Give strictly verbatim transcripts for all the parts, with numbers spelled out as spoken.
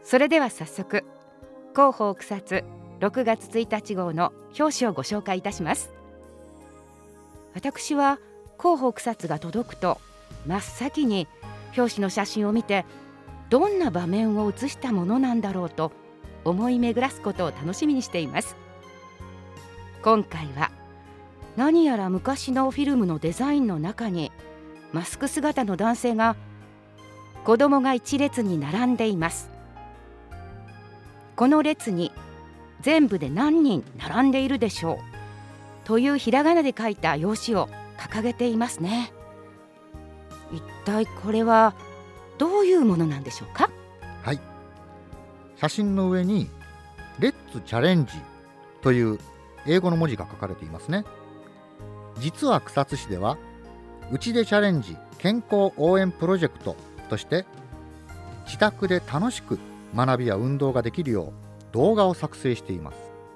それでは早速、広報草津ろくがつついたち号の表紙をご紹介いたします。私は広報草津が届くと真っ先に表紙の写真を見て、どんな場面を写したものなんだろうと思い巡らすことを楽しみにしています。今回は何やら昔のフィルムのデザインの中にマスク姿の男性が、子供が一列に並んでいます。この列に全部で何人並んでいるでしょうというひらがなで書いた用紙を掲げていますね。一体これはどういうものなんでしょうか。 はい、写真の上にレッツチャレンジという英語の文字が書かれていますね。実は草津市ではうちでチャレンジ健康応援プロジェクトとして、自宅で楽しく学びや運動ができるよう動画を作成しています。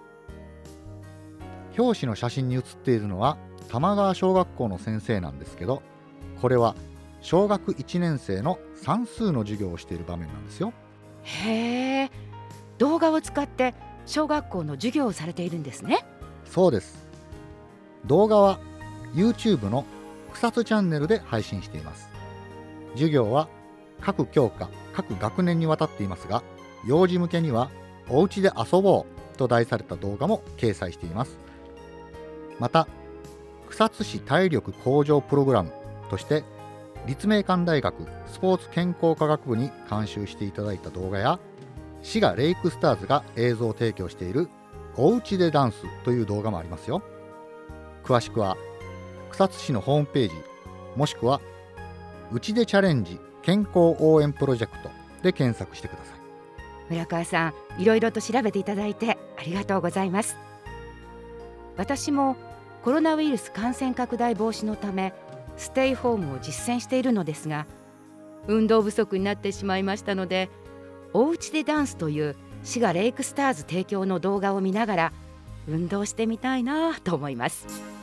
表紙の写真に写っているのは玉川小学校の先生なんですけど、これは小学いちねん生の算数の授業をしている場面なんですよ。 へえ、動画を使って小学校の授業をされているんですね。 そうです。動画は YouTube の草津チャンネルで配信しています。授業は各教科各学年にわたっていますが、幼児向けにはおうちで遊ぼうと題された動画も掲載しています。また草津市体力向上プログラムとして立命館大学スポーツ健康科学部に監修していただいた動画や、滋賀レイクスターズが映像を提供しているおうちでダンスという動画もありますよ。詳しくは草津市のホームページ、もしくはうちでチャレンジ健康応援プロジェクトで検索してください。 村川さん、いろいろと調べていただいてありがとうございます。私もコロナウイルス感染拡大防止のためステイホームを実践しているのですが、運動不足になってしまいましたので、おうちでダンスという滋賀レイクスターズ提供の動画を見ながら運動してみたいなと思います。